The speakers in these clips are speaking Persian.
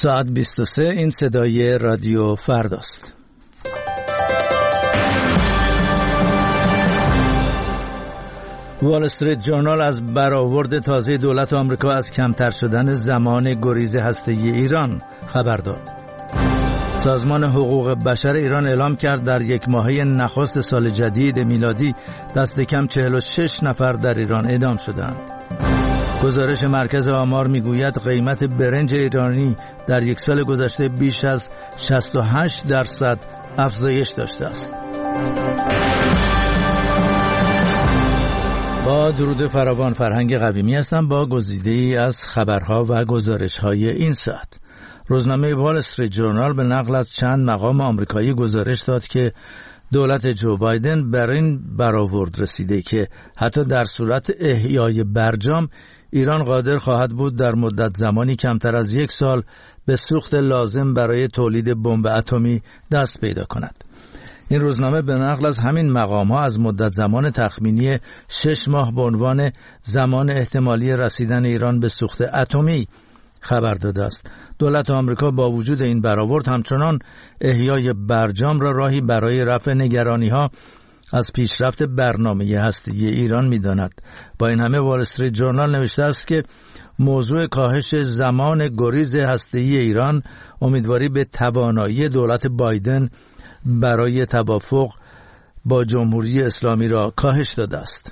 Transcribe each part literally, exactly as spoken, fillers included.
ساعت بیست و سه، این صدای رادیو فرداست. وال استریت جورنال از برآورد تازه دولت آمریکا از کمتر شدن زمان گریز هسته‌ای ایران خبر داد. سازمان حقوق بشر ایران اعلام کرد در یک ماهه نخست سال جدید میلادی دست کم چهل و شش نفر در ایران اعدام شدند. گزارش مرکز آمار میگوید قیمت برنج ایرانی در یک سال گذشته بیش از شصت و هشت درصد افزایش داشته است. با درود فراوان، فرهنگ قویمی هستم با گزیده‌ای از خبرها و گزارش‌های این ساعت. روزنامه وال استریت جورنال به نقل از چند مقام آمریکایی گزارش داد که دولت جو بایدن بر این برآورد رسیده که حتی در صورت احیای برجام ایران قادر خواهد بود در مدت زمانی کمتر از یک سال به سوخت لازم برای تولید بمب اتمی دست پیدا کند. این روزنامه به نقل از همین مقام‌ها از مدت زمان تخمینی شش ماه به عنوان زمان احتمالی رسیدن ایران به سوخت اتمی خبر داده است. دولت آمریکا با وجود این برآورد همچنان احیای برجام را راهی برای رفع نگرانی‌ها از پیشرفت برنامه هسته‌ای ایران می‌داند. با این همه وال استریت جورنال نوشته است که موضوع کاهش زمان گریز هسته‌ای ایران امیدواری به توانایی دولت بایدن برای توافق با جمهوری اسلامی را کاهش داده است.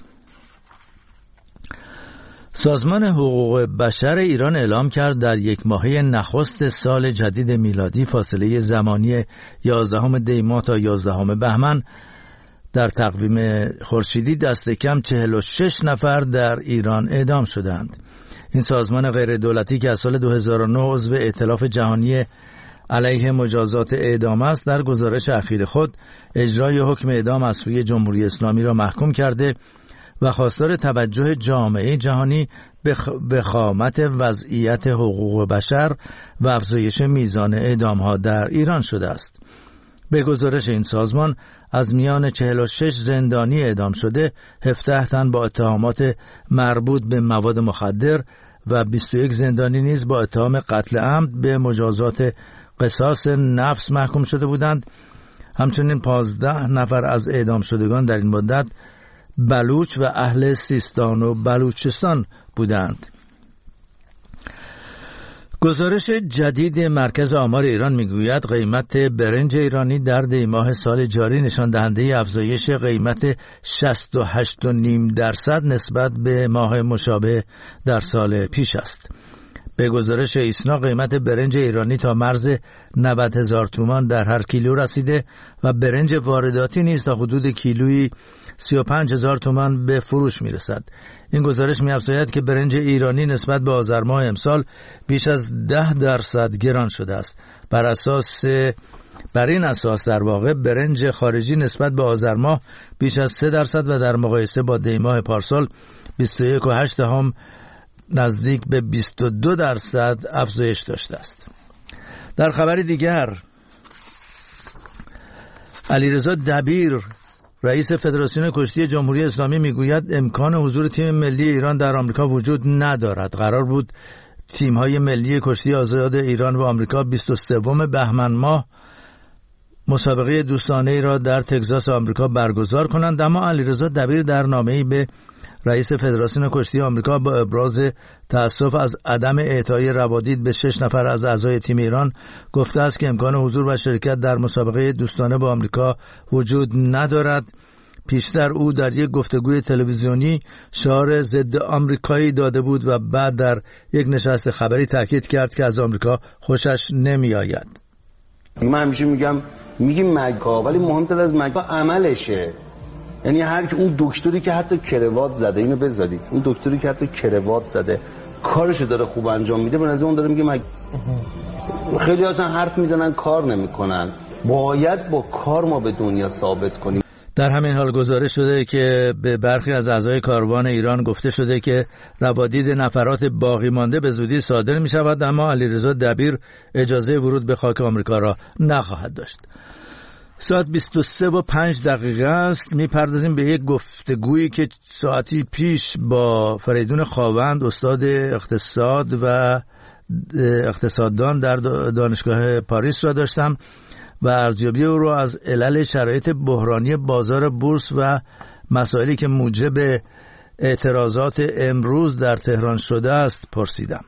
سازمان حقوق بشر ایران اعلام کرد در یک ماهه نخست سال جدید میلادی فاصله زمانی یازدهم دی ماه تا یازدهم بهمن در تقویم خورشیدی دست کم چهل و شش نفر در ایران اعدام شدند. این سازمان غیر دولتی که از سال دو هزار و نه عضو ائتلاف جهانی علیه مجازات اعدام است، در گزارش اخیر خود اجرای حکم اعدام از سوی جمهوری اسلامی را محکوم کرده و خواستار توجه جامعه جهانی به وخامت وضعیت حقوق بشر و افزایش میزان اعدام‌ها در ایران شده است. به گزارش این سازمان از میان چهل و شش زندانی اعدام شده، هفده تن با اتهامات مربوط به مواد مخدر و بیست و یک زندانی نیز با اتهام قتل عمد به مجازات قصاص نفس محکوم شده بودند. همچنین پانزده نفر از اعدام شدگان در این مدت بلوچ و اهل سیستان و بلوچستان بودند. گزارش جدید مرکز آمار ایران میگوید قیمت برنج ایرانی در دی ماه سال جاری نشان دهنده افزایش قیمت شصت و هشت و نیم درصد نسبت به ماه مشابه در سال پیش است. به گزارش ایسنا قیمت برنج ایرانی تا مرز نود هزار تومان در هر کیلو رسیده و برنج وارداتی نیز تا حدود کیلویی سی و پنج هزار تومان به فروش میرسد. این گزارش می‌افزاید که برنج ایرانی نسبت به آذر ماه امسال بیش از ده درصد گران شده است. بر اساس بر این اساس در واقع برنج خارجی نسبت به آذر ماه بیش از سه درصد و در مقایسه با دی ماه پارسال بیست و یک و هشت دهم نزدیک به بیست و دو درصد افزایش داشته است. در خبری دیگر، علیرضا دبیر رئیس فدراسیون کشتی جمهوری اسلامی میگوید امکان حضور تیم ملی ایران در آمریکا وجود ندارد. قرار بود تیم‌های ملی کشتی آزاد ایران و آمریکا بیست و سوم بهمن ماه مسابقه دوستانه ای را در تگزاس آمریکا برگزار کنند، اما علیرضا دبیر در نامه‌ای به رئیس فدراسیون کشتی آمریکا با ابراز تأسف از عدم اعطای روادید به شش نفر از اعضای تیم ایران گفته است که امکان حضور و شرکت در مسابقه دوستانه با آمریکا وجود ندارد. پیشتر او در یک گفتگوی تلویزیونی شعار ضد آمریکایی داده بود و بعد در یک نشست خبری تاکید کرد که از آمریکا خوشش نمی آید. من همیشه میگم میگیم مگا، ولی مهمتر از مگا عملشه. یعنی هر که اون دکتری که حتی کروات زده، اینو بذارید، اون دکتری که حتی کروات زده کارشو داره خوب انجام میده، به نظر اون داره میگه مگ... خیلی اصلا حرف میزنن کار نمیکنن. باید با کار ما به دنیا ثابت کنیم. در همین حال گزارش شده که به برخی از اعضای کاروان ایران گفته شده که روادید نفرات باقی مانده به زودی صادر می شود، اما علیرضا دبیر اجازه ورود به خاک آمریکا را نخواهد داشت. ساعت بیست و سه و پنج دقیقه است. میپردازیم به یک گفتگویی که ساعتی پیش با فریدون خاوند، استاد اقتصاد و اقتصاددان در دانشگاه پاریس را داشتم و ارزیابی او را از علل شرایط بحرانی بازار بورس و مسائلی که موجب اعتراضات امروز در تهران شده است پرسیدم.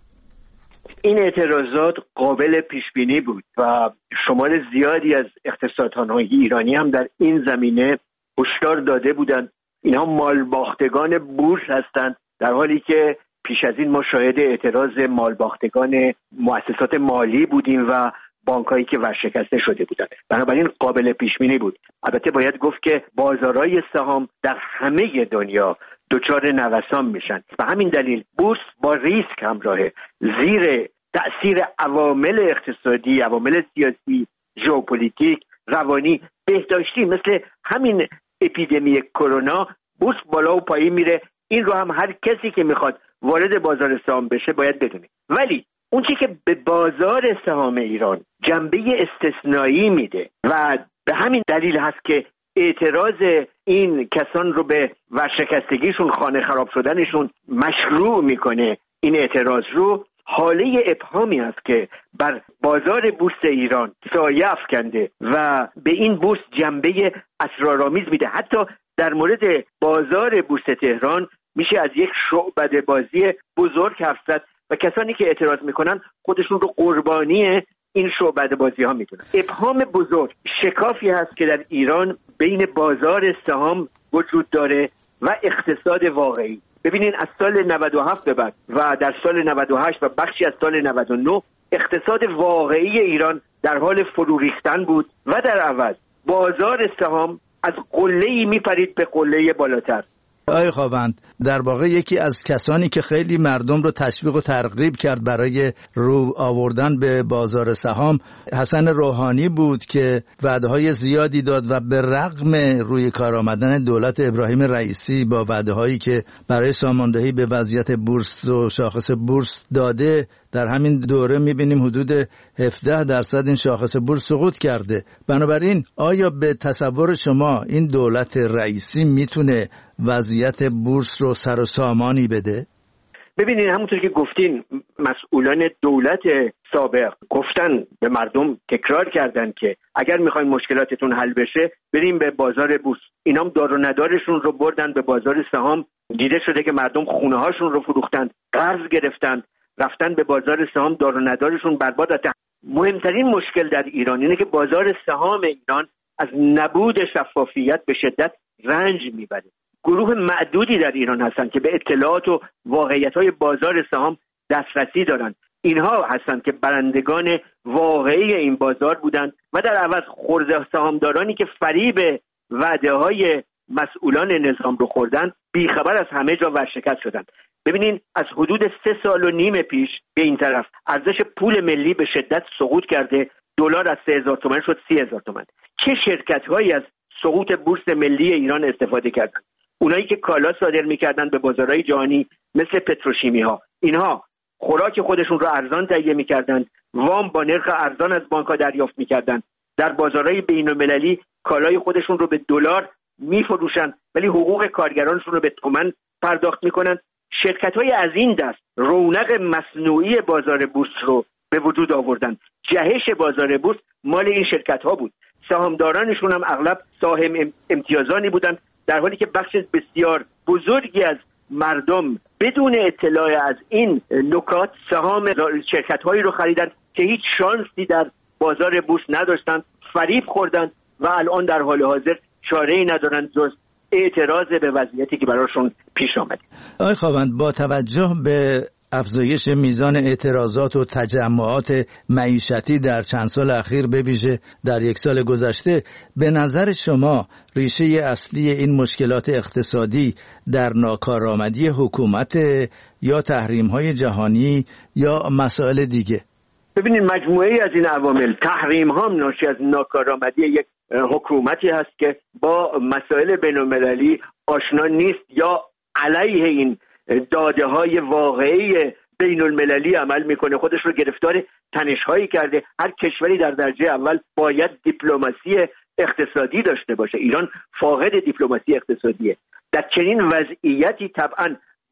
این اعتراضات قابل پیش بینی بود و شمار زیادی از اقتصاددان‌های ایرانی هم در این زمینه هشدار داده بودند. اینها مالباختگان بورس هستند، در حالی که پیش از این ما شاهد اعتراض مالباختگان مؤسسات مالی بودیم و بانکایی که ورشکسته شده بودند. بنابراین قابل پیش بینی بود. البته باید گفت که بازارهای سهام در همه دنیا دچار نوسان میشن و همین دلیل بورس با ریسک همراهه، زیر تأثیر عوامل اقتصادی، عوامل سیاسی، ژئوپلیتیک، روانی، بهداشتی مثل همین اپیدمی کرونا بورس بالا و پایین میره. این رو هم هر کسی که میخواد وارد بازار سهام بشه باید بدونه. ولی اون چیزی که به بازار سهام ایران جنبه استثنایی میده و به همین دلیل هست که اعتراض این کسان رو به ورشکستگیشون، خانه خراب شدنشون مشروع میکنه، این اعتراض رو حاله ابهامی است که بر بازار بورس ایران سایه افکنده و به این بورس جنبه اسرارآمیز میده. حتی در مورد بازار بورس تهران میشه از یک شعبده بازی بزرگ حرف زد و کسانی که اعتراض میکنن خودشون رو قربانی این شعبده بازی ها میدونن. ابهام بزرگ، شکافی هست که در ایران بین بازار سهام وجود داره و اقتصاد واقعی. ببینین از سال نود و هفت به بعد و در سال نود و هشت و بخشی از سال نود و نه اقتصاد واقعی ایران در حال فرو ریختن بود و در عوض بازار سهام از قله‌ای میپرید به قله بالاتر. آقای خاوند، در واقع یکی از کسانی که خیلی مردم رو تشویق و ترغیب کرد برای رو آوردن به بازار سهام حسن روحانی بود که وعده‌های زیادی داد و به رغم روی کار آمدن دولت ابراهیم رئیسی با وعده‌هایی که برای ساماندهی به وضعیت بورس و شاخص بورس داده، در همین دوره می‌بینیم حدود هفده درصد این شاخص بورس سقوط کرده. بنابراین آیا به تصور شما این دولت رئیسی میتونه وضعیت بورس رو سر و سامانی بده؟ ببینید همونطور که گفتین مسئولان دولت سابق گفتن به مردم، تکرار کردن که اگر میخواین مشکلاتتون حل بشه بریم به بازار بورس. اینا هم دار و ندارشون رو بردن به بازار سهام. دیده شده که مردم خونه هاشون رو فروختن، قرض گرفتن، رفتن به بازار سهام، دار و ندارشون برباد شد. مهمترین مشکل در ایران اینه که بازار سهام ایران از نبود شفافیت به شدت رنج میبره. گروه معدودی در ایران هستند که به اطلاعات و واقعیت‌های بازار سهام دسترسی دارند. اینها هستند که برندگان واقعی این بازار بودند و در عوض خرده سهامدارانی که فریب وعده‌های مسئولان نظام رو خوردن بیخبر از همه جا ورشکست شدند. ببینین از حدود سه سال و نیم پیش به این طرف ارزش پول ملی به شدت سقوط کرده. دلار از سه هزار تومان شد سی هزار تومان. چه شرکت‌هایی از سقوط بورس ملی ایران استفاده کردند؟ اونایی که کالا صادر می‌کردند به بازارهای جهانی مثل پتروشیمی‌ها، اینها خوراک خودشون رو ارزان تهیه می‌کردند، وام با نرخ ارزان از بانک‌ها دریافت می‌کردند، در بازارهای بین‌المللی کالای خودشون رو به دلار می‌فروشند ولی حقوق کارگرانشون رو به تومان پرداخت می‌کنند. شرکت‌های از این دست رونق مصنوعی بازار بورس رو به وجود آوردند. جهش بازار بورس مال این شرکت‌ها بود. سهامدارانشون هم اغلب صاحب امتیازانی بودند، در حالی که بخش بسیار بزرگی از مردم بدون اطلاع از این نکات سهام شرکت‌هایی رو خریدند که هیچ شانسی در بازار بورس نداشتند، فریب خوردند و الان در حال حاضر چاره‌ای ندارند جز اعتراض به وضعیتی که براشون پیش آمده. آقای خاوند، با توجه به افزایش میزان اعتراضات و تجمعات معیشتی در چند سال اخیر به ویژه در یک سال گذشته، به نظر شما ریشه اصلی این مشکلات اقتصادی در ناکارآمدی حکومت یا تحریم‌های جهانی یا مسائل دیگه؟ ببینید مجموعه‌ای از این عوامل، تحریم ها ناشی از ناکارآمدی یک حکومتی هست که با مسائل بین‌المللی آشنا نیست یا علیه این داده های واقعی بین المللی عمل میکنه، خودش رو گرفتار تنش‌هایی کرده. هر کشوری در درجه اول باید دیپلماسی اقتصادی داشته باشه. ایران فاقد دیپلماسی اقتصادیه. در چنین وضعیتی طبعا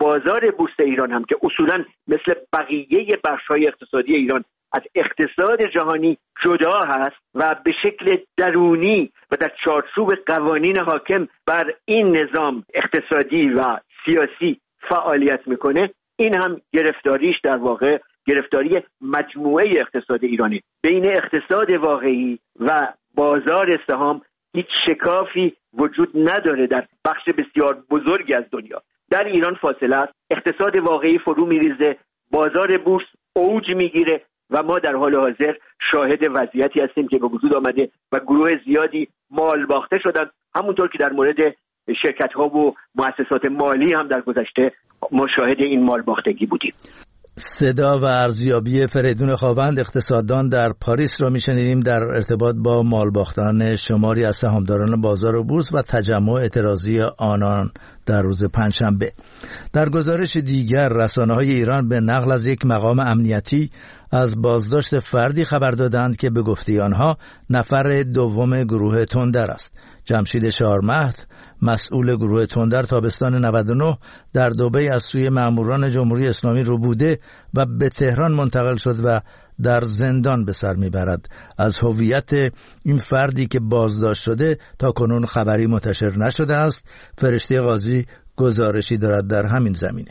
بازار بورس ایران هم که اصولا مثل بقیه بخش‌های اقتصادی ایران از اقتصاد جهانی جدا هست و به شکل درونی و در چارچوب قوانین حاکم بر این نظام اقتصادی و سیاسی فعالیت میکنه، این هم گرفتاریش در واقع گرفتاری مجموعه اقتصاد ایرانی. بین اقتصاد واقعی و بازار سهام هیچ شکافی وجود نداره در بخش بسیار بزرگی از دنیا. در ایران فاصله است، اقتصاد واقعی فرو میریزه، بازار بورس اوج میگیره و ما در حال حاضر شاهد وضعیتی هستیم که به وجود آمده و گروه زیادی مال باخته شدن، همونطور که در مورد شرکت‌ها و مؤسسات مالی هم در گذشته ما شاهد این مال باختگی بودیم. صدا و ارزیابی فریدون خوابند اقتصاددان در پاریس را میشنیدیم در ارتباط با مال باختن شماری از سهامداران بازار بورس و تجمع اعتراضی آنان در روز پنجشنبه. در گزارش دیگر رسانه‌های ایران به نقل از یک مقام امنیتی از بازداشت فردی خبر دادند که به گفته آنها نفر دوم گروه تندر است. جمشید شارمهد، مسئول گروه تندر تابستان نود و نه در دبی از سوی ماموران جمهوری اسلامی رو بوده و به تهران منتقل شد و در زندان به سر میبرد. از هویت این فردی که بازداشت شده تا کنون خبری منتشر نشده است. فرشته قاضی گزارشی دارد در همین زمینه.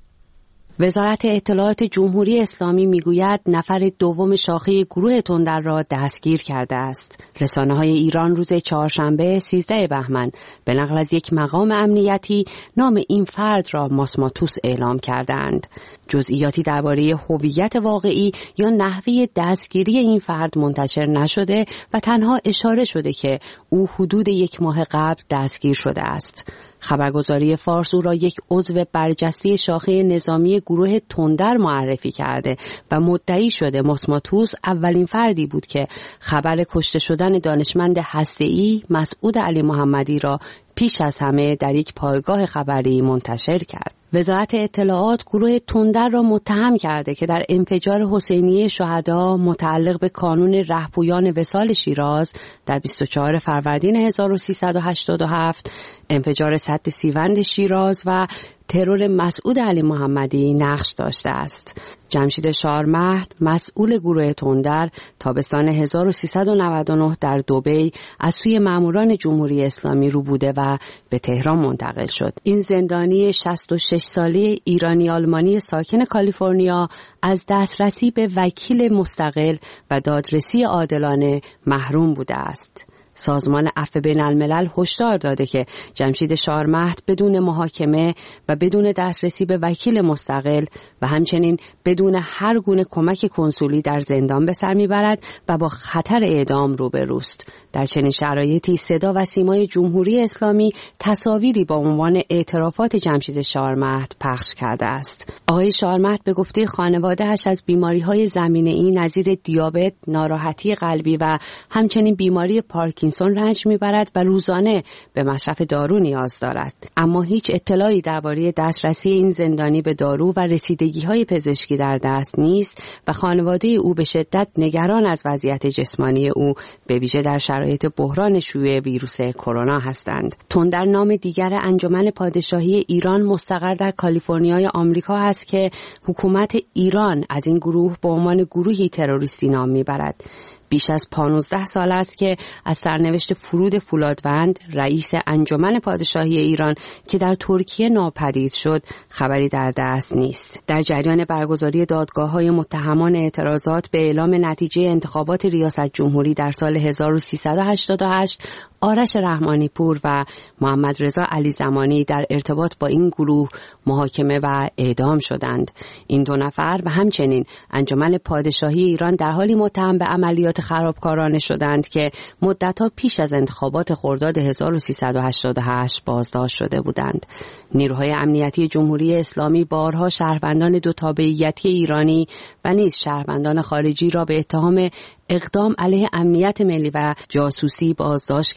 وزارت اطلاعات جمهوری اسلامی میگوید نفر دوم شاخه گروه تندر را دستگیر کرده است. رسانه‌های ایران روز چهارشنبه سیزده بهمن به نقل از یک مقام امنیتی نام این فرد را ماسماتوس اعلام کردند. جزئیاتی درباره هویت واقعی یا نحوه دستگیری این فرد منتشر نشده و تنها اشاره شده که او حدود یک ماه قبل دستگیر شده است. خبرگزاری فارس او را یک عضو برجسته شاخه نظامی گروه تندر معرفی کرده و مدعی شده ماسماتوس اولین فردی بود که خبر کشته شدن دانشمند هسته‌ای مسعود علی محمدی را پیش از همه در یک پایگاه خبری منتشر کرد. وزارت اطلاعات گروه تندر را متهم کرده که در انفجار حسینیه شهدا متعلق به کانون رهپویان وصال شیراز در بیست و چهارم فروردین هزار و سیصد و هشتاد و هفت، انفجار سد سیوند شیراز و ترور مسعود علی محمدی نقش داشته است. جمشید شارمهد، مسئول گروه تندر، تابستان هزار و سیصد و نود و نه در دبی از سوی ماموران جمهوری اسلامی رو بوده و به تهران منتقل شد. این زندانی شصت و شش ساله ایرانی آلمانی ساکن کالیفرنیا از دسترسی به وکیل مستقل و دادرسی عادلانه محروم بوده است. سازمان عفو بین الملل هشدار داده که جمشید شارمهد بدون محاکمه و بدون دسترسی به وکیل مستقل و همچنین بدون هر گونه کمک کنسولی در زندان به سر میبرد و با خطر اعدام روبروست. در چنین شرایطی صدا و سیمای جمهوری اسلامی تصاویری با عنوان اعترافات جمشید شارمهد پخش کرده است. آقای شارمهد به گفته خانواده‌اش از بیماری‌های زمینه‌ای نظیر دیابت، ناراحتی قلبی و همچنین بیماری پارکینسون رنج میبرد و روزانه به مصرف دارو نیاز دارد. اما هیچ اطلاعی درباره دسترسی این زندانی به دارو و رسیدگی‌های پزشکی در دست نیست و خانواده او به شدت نگران از وضعیت جسمانی او به ویژه در شرایط بحران شیوع ویروس کرونا هستند. تندر نام دیگر انجمن پادشاهی ایران مستقر در کالیفرنیای آمریکا است که حکومت ایران از این گروه به عنوان گروهی تروریستی نام میبرد. بیش از پانزده سال است که از سرنوشت فرود فولادوند، رئیس انجمن پادشاهی ایران که در ترکیه ناپدید شد، خبری در دست نیست. در جریان برگزاری دادگاه‌های متهمان اعتراضات به اعلام نتیجه انتخابات ریاست جمهوری در سال هزار و سیصد و هشتاد و هشت، آرش رحمانی پور و محمد رضا علی زمانی در ارتباط با این گروه محاکمه و اعدام شدند. این دو نفر و همچنین انجمن پادشاهی ایران در حالی متهم به عملیات خرابکارانه شدند که مدت‌ها پیش از انتخابات خرداد هزار و سیصد و هشتاد و هشت بازداشت شده بودند. نیروهای امنیتی جمهوری اسلامی بارها شهروندان دو تابعیتی ایرانی و نیز شهروندان خارجی را به اتهام اقدام علیه امنیت ملی و جاسوسی بازداشت کرد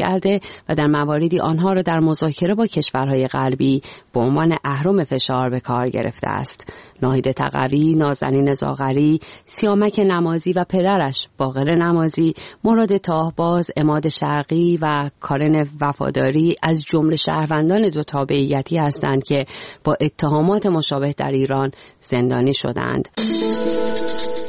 کرده و در مواردی آنها را در مذاکره با کشورهای غربی به عنوان اهرم فشار به کار گرفته است. ناهید تقوی، نازنین زاغری، سیامک نمازی و پدرش باقر نمازی، مراد تاهباز، عماد شرقی و کارن وفاداری از جمله شهروندان دو تابعیتی هستند که با اتهامات مشابه در ایران زندانی شدند.